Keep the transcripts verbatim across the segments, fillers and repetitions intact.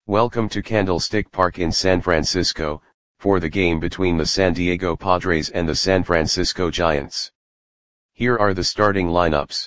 Welcome to Candlestick Park in San Francisco, for the game between the San Diego Padres and the San Francisco Giants. Here are the starting lineups.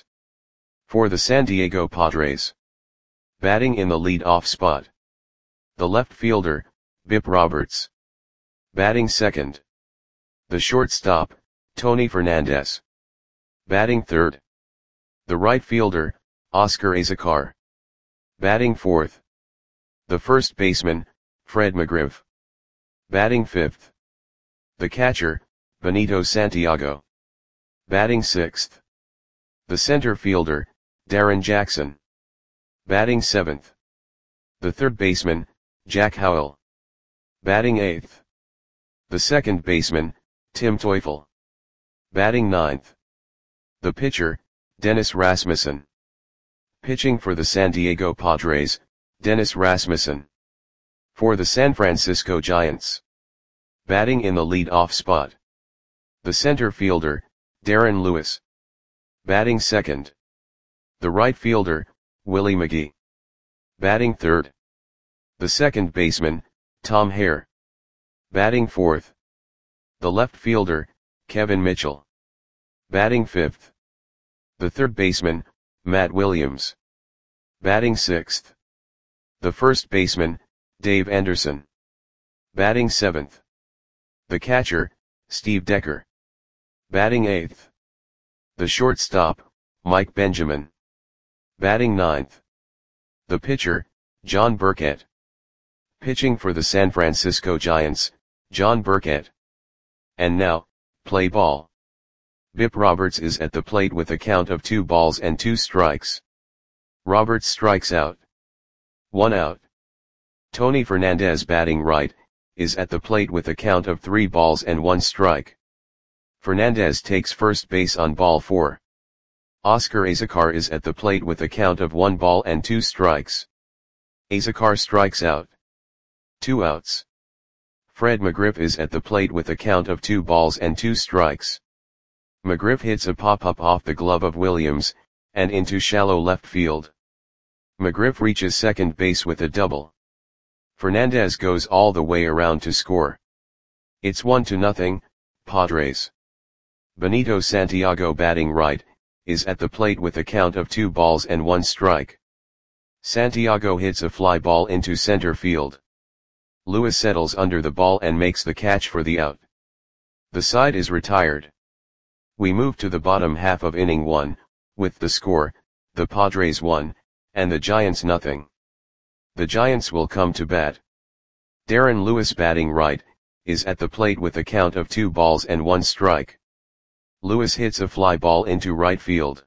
For the San Diego Padres. Batting in the lead-off spot. The left fielder, Bip Roberts. Batting second. The shortstop, Tony Fernandez. Batting third. The right fielder, Oscar Azocar. Batting fourth. The first baseman, Fred McGriff. Batting fifth. The catcher, Benito Santiago. Batting sixth. The center fielder, Darren Jackson. Batting seventh. The third baseman, Jack Howell. Batting eighth. The second baseman, Tim Teufel. Batting ninth. The pitcher, Dennis Rasmussen. Pitching for the San Diego Padres, Dennis Rasmussen. For the San Francisco Giants. Batting in the lead-off spot. The center fielder, Darren Lewis. Batting second. The right fielder, Willie McGee. Batting third. The second baseman, Tom Hare. Batting fourth. The left fielder, Kevin Mitchell. Batting fifth. The third baseman, Matt Williams. Batting sixth. The first baseman, Dave Anderson. Batting seventh. The catcher, Steve Decker. Batting eighth. The shortstop, Mike Benjamin. Batting ninth. The pitcher, John Burkett. Pitching for the San Francisco Giants, John Burkett. And now, play ball. Bip Roberts is at the plate with a count of two balls and two strikes. Roberts strikes out. One out. Tony Fernandez, batting right, is at the plate with a count of three balls and one strike. Fernandez takes first base on ball four. Oscar Azocar is at the plate with a count of one ball and two strikes. Azocar strikes out. Two outs. Fred McGriff is at the plate with a count of two balls and two strikes. McGriff hits a pop-up off the glove of Williams, and into shallow left field. McGriff reaches second base with a double. Fernandez goes all the way around to score. It's one to nothing, Padres. Benito Santiago, batting right, is at the plate with a count of two balls and one strike. Santiago hits a fly ball into center field. Lewis settles under the ball and makes the catch for the out. The side is retired. We move to the bottom half of inning one, with the score, the Padres one, and the Giants nothing. The Giants will come to bat. Darren Lewis, batting right, is at the plate with a count of two balls and one strike. Lewis hits a fly ball into right field.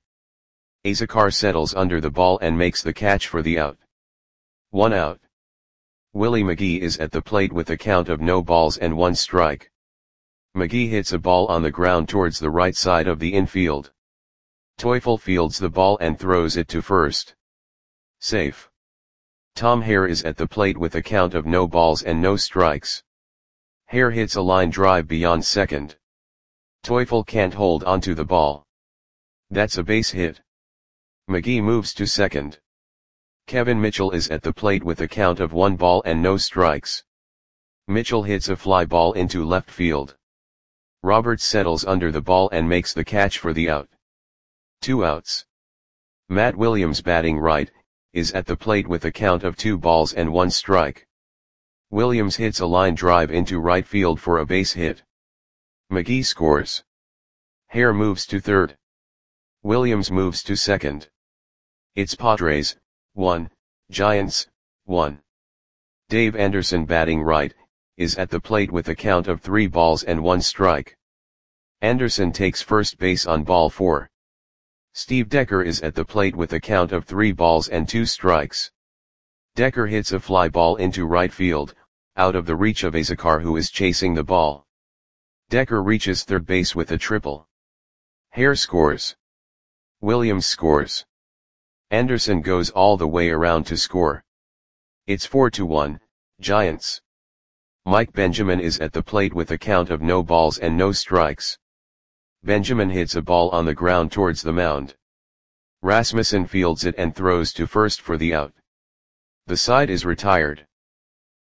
Azocar settles under the ball and makes the catch for the out. One out. Willie McGee is at the plate with a count of no balls and one strike. McGee hits a ball on the ground towards the right side of the infield. Teufel fields the ball and throws it to first. Safe. Tom Hare is at the plate with a count of no balls and no strikes. Hare hits a line drive beyond second. Teufel can't hold onto the ball. That's a base hit. McGee moves to second. Kevin Mitchell is at the plate with a count of one ball and no strikes. Mitchell hits a fly ball into left field. Roberts settles under the ball and makes the catch for the out. Two outs. Matt Williams, batting right, is at the plate with a count of two balls and one strike. Williams hits a line drive into right field for a base hit. McGee scores. Hare moves to third. Williams moves to second. It's Padres, one, Giants, one. Dave Anderson, batting right, is at the plate with a count of three balls and one strike. Anderson takes first base on ball four. Steve Decker is at the plate with a count of three balls and two strikes. Decker hits a fly ball into right field, out of the reach of Azocar, who is chasing the ball. Decker reaches third base with a triple. Hare scores. Williams scores. Anderson goes all the way around to score. It's four to one, Giants. Mike Benjamin is at the plate with a count of no balls and no strikes. Benjamin hits a ball on the ground towards the mound. Rasmussen fields it and throws to first for the out. The side is retired.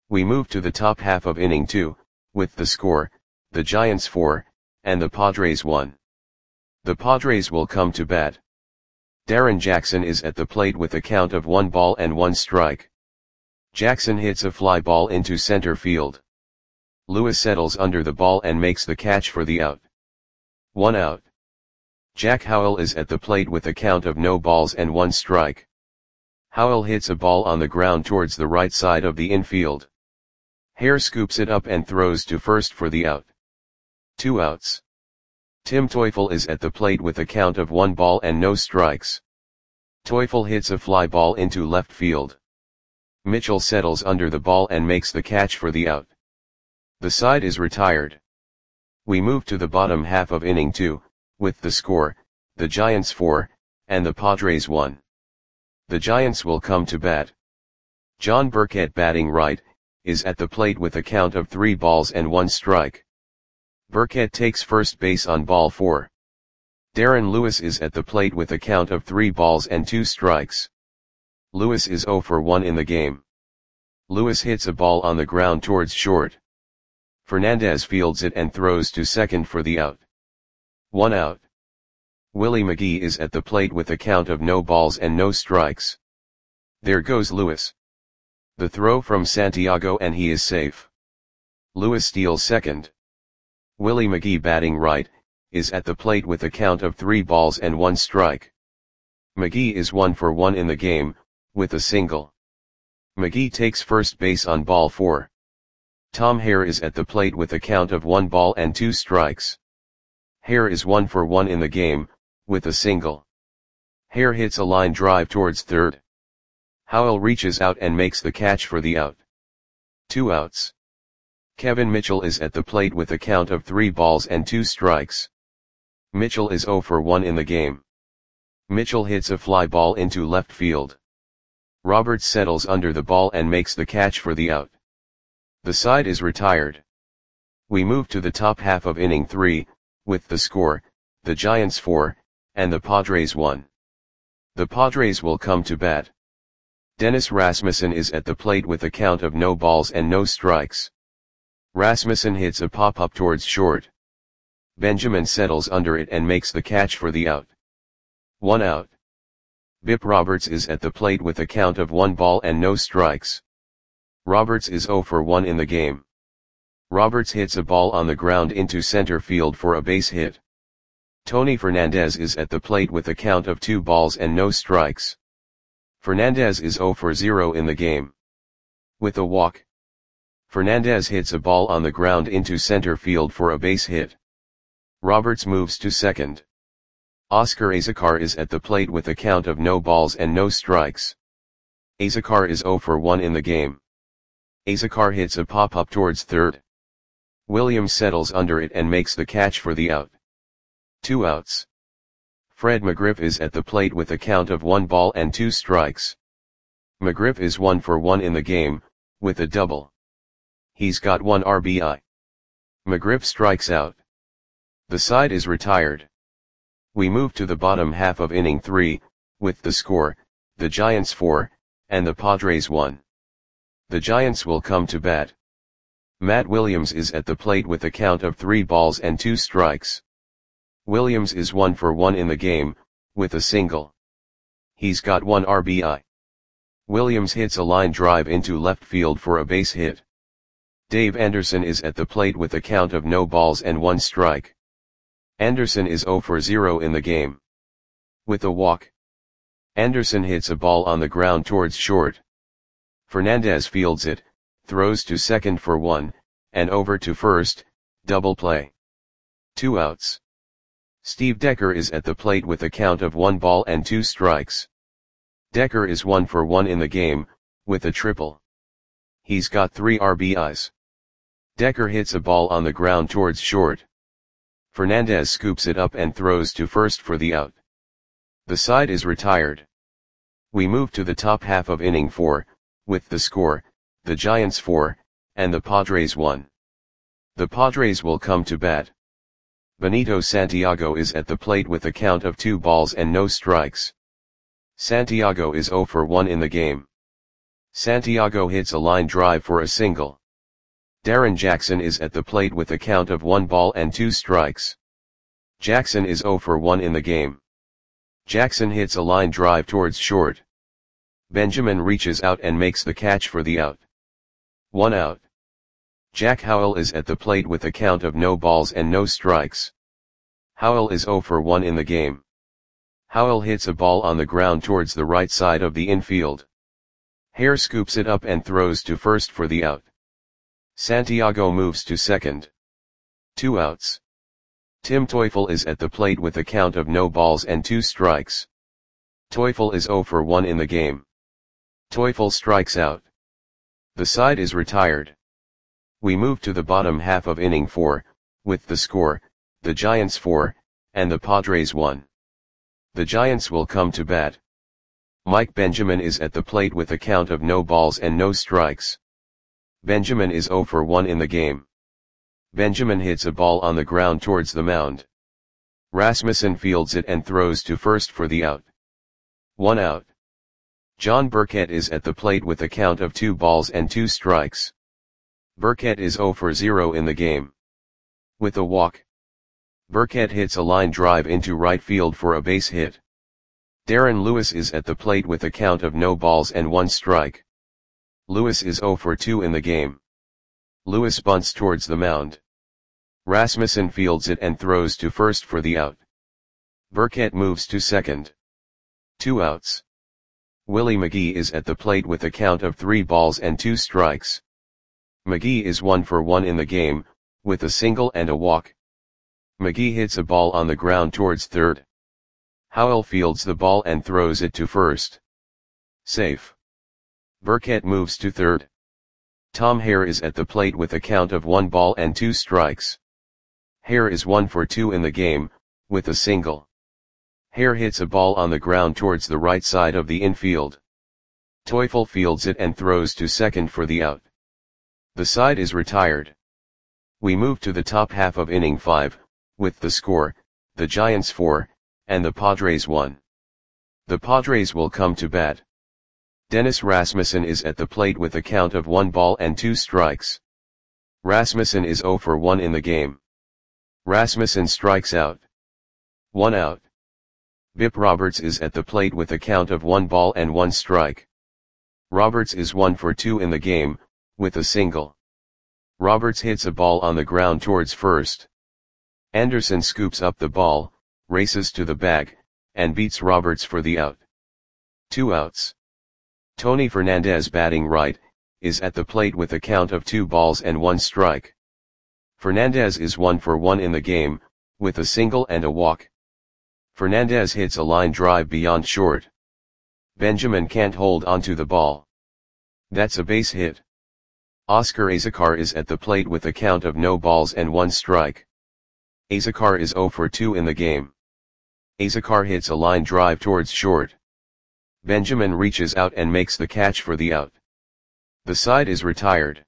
We move to the top half of inning two, with the score, the Giants four, and the Padres one. The Padres will come to bat. Darren Jackson is at the plate with a count of one ball and one strike. Jackson hits a fly ball into center field. Lewis settles under the ball and makes the catch for the out. One out. Jack Howell is at the plate with a count of no balls and one strike. Howell hits a ball on the ground towards the right side of the infield. Hare scoops it up and throws to first for the out. Two outs. Tim Teufel is at the plate with a count of one ball and no strikes. Teufel hits a fly ball into left field. Mitchell settles under the ball and makes the catch for the out. The side is retired. We move to the bottom half of inning two, with the score, the Giants four, and the Padres one. The Giants will come to bat. John Burkett, batting right, is at the plate with a count of three balls and one strike. Burkett takes first base on ball four. Darren Lewis is at the plate with a count of three balls and two strikes. Lewis is zero for one in the game. Lewis hits a ball on the ground towards short. Fernandez fields it and throws to second for the out. One out. Willie McGee is at the plate with a count of no balls and no strikes. There goes Lewis. The throw from Santiago and he is safe. Lewis steals second. Willie McGee, batting right, is at the plate with a count of three balls and one strike. McGee is one for one in the game, with a single. McGee takes first base on ball four. Tom Hare is at the plate with a count of one ball and two strikes. Hare is one for one in the game, with a single. Hare hits a line drive towards third. Howell reaches out and makes the catch for the out. Two outs. Kevin Mitchell is at the plate with a count of three balls and two strikes. Mitchell is zero for one in the game. Mitchell hits a fly ball into left field. Roberts settles under the ball and makes the catch for the out. The side is retired. We move to the top half of inning three, with the score, the Giants four, and the Padres one. The Padres will come to bat. Dennis Rasmussen is at the plate with a count of no balls and no strikes. Rasmussen hits a pop-up towards short. Benjamin settles under it and makes the catch for the out. One out. Bip Roberts is at the plate with a count of one ball and no strikes. Roberts is zero for one in the game. Roberts hits a ball on the ground into center field for a base hit. Tony Fernandez is at the plate with a count of two balls and no strikes. Fernandez is zero for zero in the game. With a walk. Fernandez hits a ball on the ground into center field for a base hit. Roberts moves to second. Oscar Azocar is at the plate with a count of no balls and no strikes. Azocar is zero for one in the game. Azocar hits a pop-up towards third. Williams settles under it and makes the catch for the out. Two outs. Fred McGriff is at the plate with a count of one ball and two strikes. McGriff is one for one in the game, with a double. He's got one R B I. McGriff strikes out. The side is retired. We move to the bottom half of inning three, with the score, the Giants four, and the Padres one. The Giants will come to bat. Matt Williams is at the plate with a count of three balls and two strikes. Williams is one for one in the game, with a single. He's got one R B I. Williams hits a line drive into left field for a base hit. Dave Anderson is at the plate with a count of no balls and one strike. Anderson is zero for zero in the game. With a walk. Anderson hits a ball on the ground towards short. Fernandez fields it, throws to second for one, and over to first, double play. Two outs. Steve Decker is at the plate with a count of one ball and two strikes. Decker is one for one in the game, with a triple. He's got three R B Is. Decker hits a ball on the ground towards short. Fernandez scoops it up and throws to first for the out. The side is retired. We move to the top half of inning four, with the score, the Giants four, and the Padres one. The Padres will come to bat. Benito Santiago is at the plate with a count of two balls and no strikes. Santiago is zero for one in the game. Santiago hits a line drive for a single. Darren Jackson is at the plate with a count of one ball and two strikes. Jackson is zero for one in the game. Jackson hits a line drive towards short. Benjamin reaches out and makes the catch for the out. One out. Jack Howell is at the plate with a count of no balls and no strikes. Howell is zero for one in the game. Howell hits a ball on the ground towards the right side of the infield. Hare scoops it up and throws to first for the out. Santiago moves to second. Two outs. Tim Teufel is at the plate with a count of no balls and two strikes. Teufel is zero for one in the game. Teufel strikes out. The side is retired. We move to the bottom half of inning four, with the score, the Giants four, and the Padres one. The Giants will come to bat. Mike Benjamin is at the plate with a count of no balls and no strikes. Benjamin is zero for one in the game. Benjamin hits a ball on the ground towards the mound. Rasmussen fields it and throws to first for the out. One out. John Burkett is at the plate with a count of two balls and two strikes. Burkett is zero for zero in the game. With a walk. Burkett hits a line drive into right field for a base hit. Darren Lewis is at the plate with a count of no balls and one strike. Lewis is zero for two in the game. Lewis bunts towards the mound. Rasmussen fields it and throws to first for the out. Burkett moves to second. Two outs. Willie McGee is at the plate with a count of three balls and two strikes. McGee is one for one in the game, with a single and a walk. McGee hits a ball on the ground towards third. Howell fields the ball and throws it to first. Safe. Burkett moves to third. Tom Hare is at the plate with a count of one ball and two strikes. Hare is one for two in the game, with a single. Hare hits a ball on the ground towards the right side of the infield. Teufel fields it and throws to second for the out. The side is retired. We move to the top half of inning five, with the score, the Giants four, and the Padres one. The Padres will come to bat. Dennis Rasmussen is at the plate with a count of one ball and two strikes. Rasmussen is zero for one in the game. Rasmussen strikes out. One out. Bip Roberts is at the plate with a count of one ball and one strike. Roberts is one for two in the game, with a single. Roberts hits a ball on the ground towards first. Anderson scoops up the ball, races to the bag, and beats Roberts for the out. Two outs. Tony Fernandez, batting right, is at the plate with a count of two balls and one strike. Fernandez is one for one in the game, with a single and a walk. Fernandez hits a line drive beyond short. Benjamin can't hold onto the ball. That's a base hit. Oscar Azocar is at the plate with a count of no balls and one strike. Azocar is zero for two in the game. Azocar hits a line drive towards short. Benjamin reaches out and makes the catch for the out. The side is retired.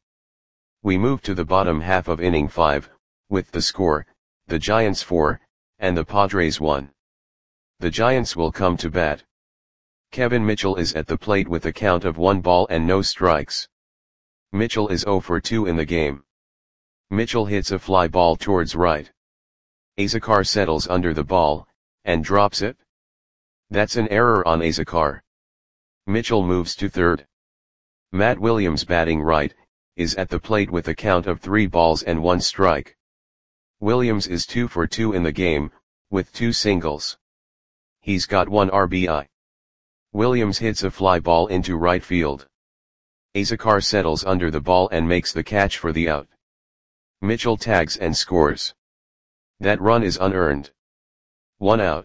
We move to the bottom half of inning five, with the score, the Giants four, and the Padres one. The Giants will come to bat. Kevin Mitchell is at the plate with a count of one ball and no strikes. Mitchell is zero for two in the game. Mitchell hits a fly ball towards right. Azocar settles under the ball, and drops it. That's an error on Azocar. Mitchell moves to third. Matt Williams, batting right, is at the plate with a count of three balls and one strike. Williams is two for two in the game, with two singles. He's got one R B I. Williams hits a fly ball into right field. Azocar settles under the ball and makes the catch for the out. Mitchell tags and scores. That run is unearned. One out.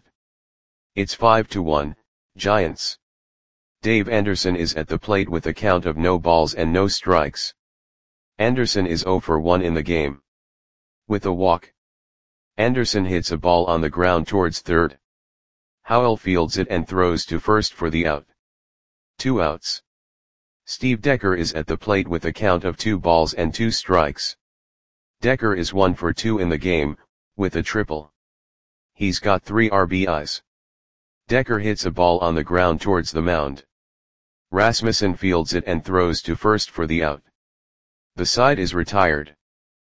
It's five to one, Giants. Dave Anderson is at the plate with a count of no balls and no strikes. Anderson is zero for one in the game. With a walk. Anderson hits a ball on the ground towards third. Howell fields it and throws to first for the out. Two outs. Steve Decker is at the plate with a count of two balls and two strikes. Decker is one for two in the game, with a triple. He's got three R B Is. Decker hits a ball on the ground towards the mound. Rasmussen fields it and throws to first for the out. The side is retired.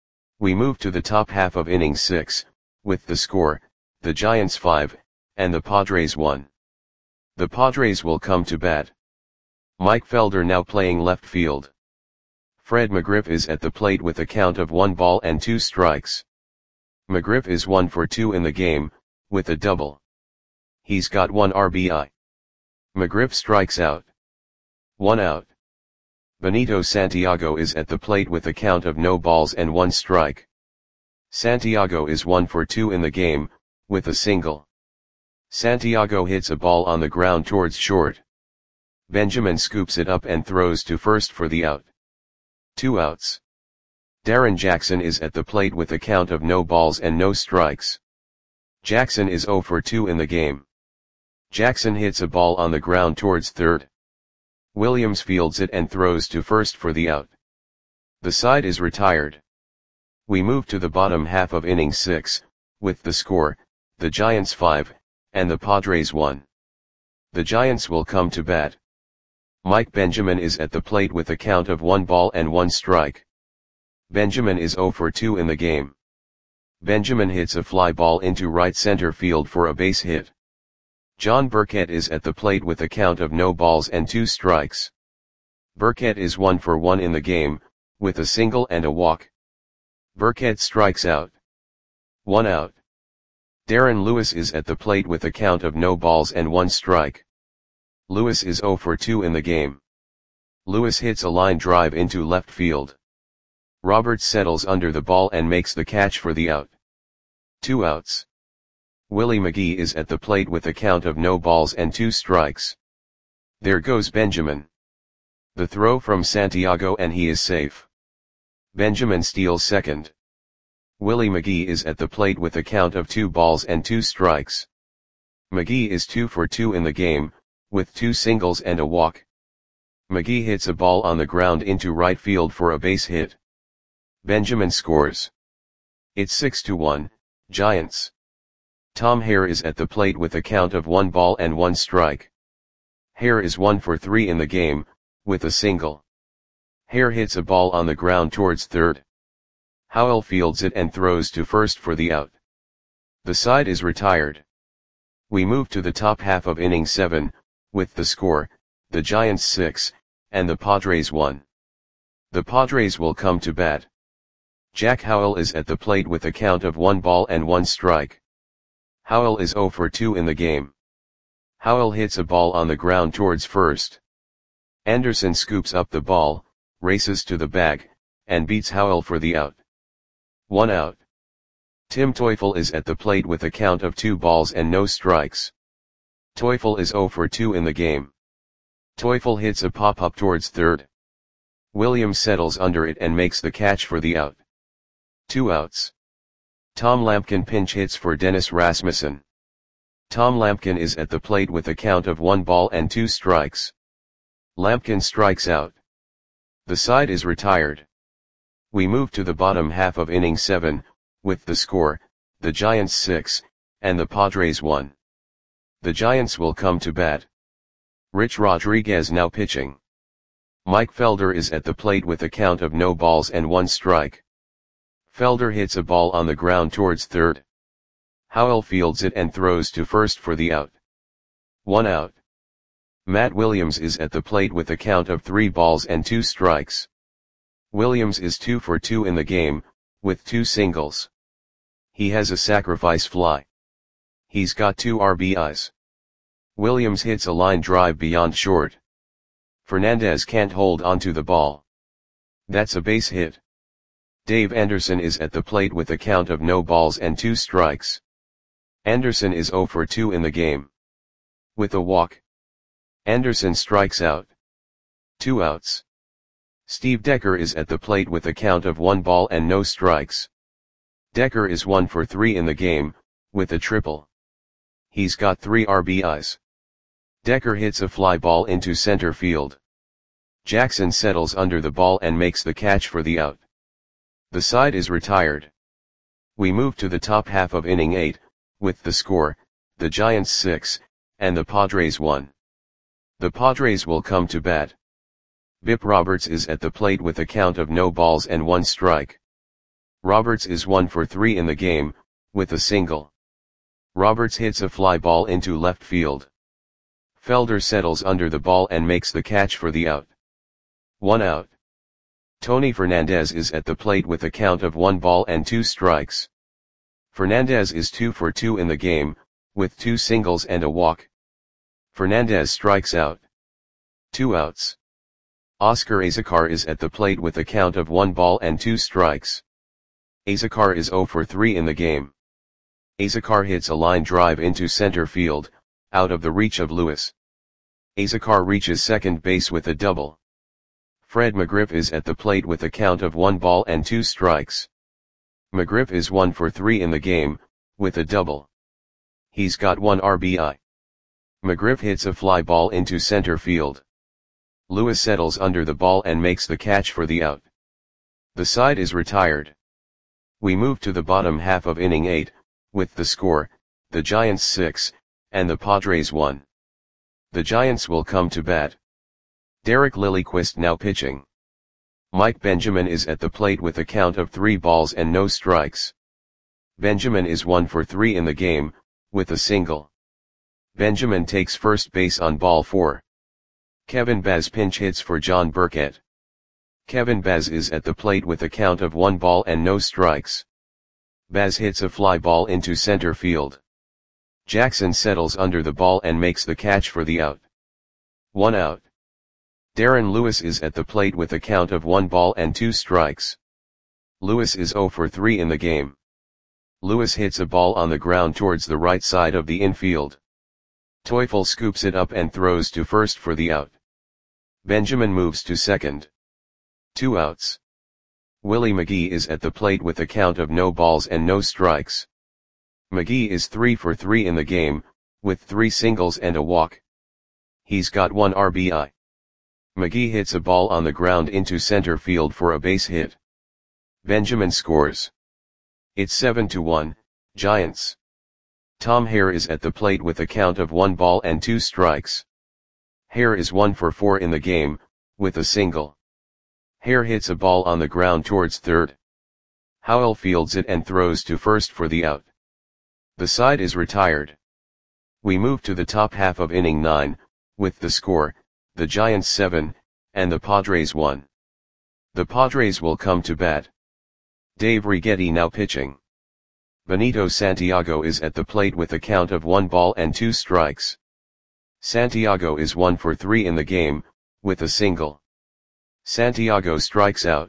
We move to the top half of inning six, with the score, the Giants five, and the Padres one. The Padres will come to bat. Mike Felder now playing left field. Fred McGriff is at the plate with a count of one ball and two strikes. McGriff is one for two in the game, with a double. He's got one R B I. McGriff strikes out. One out. Benito Santiago is at the plate with a count of no balls and one strike. Santiago is one for two in the game, with a single. Santiago hits a ball on the ground towards short. Benjamin scoops it up and throws to first for the out. Two outs. Darren Jackson is at the plate with a count of no balls and no strikes. Jackson is zero for two in the game. Jackson hits a ball on the ground towards third. Williams fields it and throws to first for the out. The side is retired. We move to the bottom half of inning six, with the score, the Giants five, and the Padres one. The Giants will come to bat. Mike Benjamin is at the plate with a count of one ball and one strike. Benjamin is zero for two in the game. Benjamin hits a fly ball into right center field for a base hit. John Burkett is at the plate with a count of no balls and two strikes. Burkett is one for one in the game, with a single and a walk. Burkett strikes out. One out. Darren Lewis is at the plate with a count of no balls and one strike. Lewis is zero for two in the game. Lewis hits a line drive into left field. Roberts settles under the ball and makes the catch for the out. Two outs. Willie McGee is at the plate with a count of no balls and two strikes. There goes Benjamin. The throw from Santiago and he is safe. Benjamin steals second. Willie McGee is at the plate with a count of two balls and two strikes. McGee is two for two in the game, with two singles and a walk. McGee hits a ball on the ground into right field for a base hit. Benjamin scores. It's six to one, Giants. Tom Hare is at the plate with a count of one ball and one strike. Hare is one for three in the game, with a single. Hare hits a ball on the ground towards third. Howell fields it and throws to first for the out. The side is retired. We move to the top half of inning seven, with the score, the Giants six, and the Padres one. The Padres will come to bat. Jack Howell is at the plate with a count of one ball and one strike. Howell is zero for two in the game. Howell hits a ball on the ground towards first. Anderson scoops up the ball, races to the bag, and beats Howell for the out. One out. Tim Teufel is at the plate with a count of two balls and no strikes. Teufel is zero for two in the game. Teufel hits a pop-up towards third. Williams settles under it and makes the catch for the out. Two outs. Tom Lampkin pinch hits for Dennis Rasmussen. Tom Lampkin is at the plate with a count of one ball and two strikes. Lampkin strikes out. The side is retired. We move to the bottom half of inning seven, with the score, the Giants six, and the Padres one. The Giants will come to bat. Rich Rodriguez now pitching. Mike Felder is at the plate with a count of no balls and one strike. Felder hits a ball on the ground towards third. Howell fields it and throws to first for the out. One out. Matt Williams is at the plate with a count of three balls and two strikes. Williams is two for two in the game, with two singles. He has a sacrifice fly. He's got two R B Is. Williams hits a line drive beyond short. Fernandez can't hold onto the ball. That's a base hit. Dave Anderson is at the plate with a count of no balls and two strikes. Anderson is zero for two in the game. With a walk. Anderson strikes out. Two outs. Steve Decker is at the plate with a count of one ball and no strikes. Decker is one for three in the game, with a triple. He's got three R B Is. Decker hits a fly ball into center field. Jackson settles under the ball and makes the catch for the out. The side is retired. We move to the top half of inning eight, with the score, the Giants six, and the Padres one. The Padres will come to bat. Bip Roberts is at the plate with a count of no balls and one strike. Roberts is one for three in the game, with a single. Roberts hits a fly ball into left field. Felder settles under the ball and makes the catch for the out. One out. Tony Fernandez is at the plate with a count of one ball and two strikes. Fernandez is two for two in the game, with two singles and a walk. Fernandez strikes out. Two outs. Oscar Azocar is at the plate with a count of one ball and two strikes. Azocar is zero for three in the game. Azocar hits a line drive into center field, out of the reach of Lewis. Azocar reaches second base with a double. Fred McGriff is at the plate with a count of one ball and two strikes. McGriff is one for three in the game, with a double. He's got one R B I. McGriff hits a fly ball into center field. Lewis settles under the ball and makes the catch for the out. The side is retired. We move to the bottom half of inning eight, with the score, the Giants six, and the Padres one. The Giants will come to bat. Derek Lilliquist now pitching. Mike Benjamin is at the plate with a count of three balls and no strikes. Benjamin is one for three in the game, with a single. Benjamin takes first base on ball four. Kevin Baz pinch hits for John Burkett. Kevin Baz is at the plate with a count of one ball and no strikes. Baz hits a fly ball into center field. Jackson settles under the ball and makes the catch for the out. One out. Darren Lewis is at the plate with a count of one ball and two strikes. Lewis is zero for three in the game. Lewis hits a ball on the ground towards the right side of the infield. Teufel scoops it up and throws to first for the out. Benjamin moves to second. Two outs. Willie McGee is at the plate with a count of no balls and no strikes. McGee is three for three in the game, with three singles and a walk. He's got one R B I. McGee hits a ball on the ground into center field for a base hit. Benjamin scores. It's seven to one, Giants. Tom Hare is at the plate with a count of one ball and two strikes. Hare is one for four in the game, with a single. Hare hits a ball on the ground towards third. Howell fields it and throws to first for the out. The side is retired. We move to the top half of inning nine, with the score, the Giants seven, and the Padres one. The Padres will come to bat. Dave Righetti now pitching. Benito Santiago is at the plate with a count of one ball and two strikes. Santiago is one for three in the game, with a single. Santiago strikes out.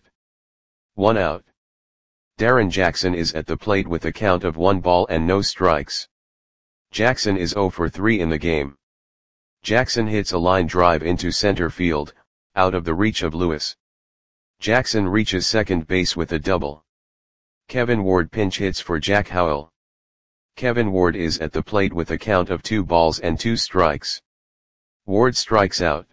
One out. Darren Jackson is at the plate with a count of one ball and no strikes. Jackson is zero for three in the game. Jackson hits a line drive into center field, out of the reach of Lewis. Jackson reaches second base with a double. Kevin Ward pinch hits for Jack Howell. Kevin Ward is at the plate with a count of two balls and two strikes. Ward strikes out.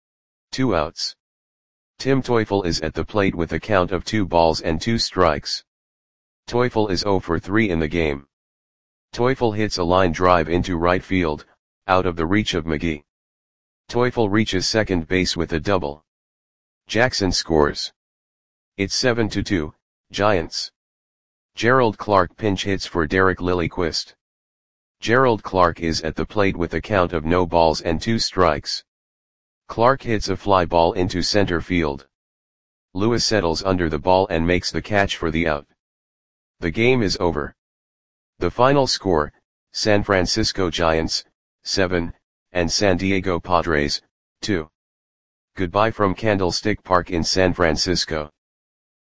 Two outs. Tim Teufel is at the plate with a count of two balls and two strikes. Teufel is zero for three in the game. Teufel hits a line drive into right field, out of the reach of McGee. Teufel reaches second base with a double. Jackson scores. It's seven to two, Giants. Gerald Clark pinch hits for Derek Lilliquist. Gerald Clark is at the plate with a count of no balls and two strikes. Clark hits a fly ball into center field. Lewis settles under the ball and makes the catch for the out. The game is over. The final score, San Francisco Giants, seven, and San Diego Padres, two. Goodbye from Candlestick Park in San Francisco.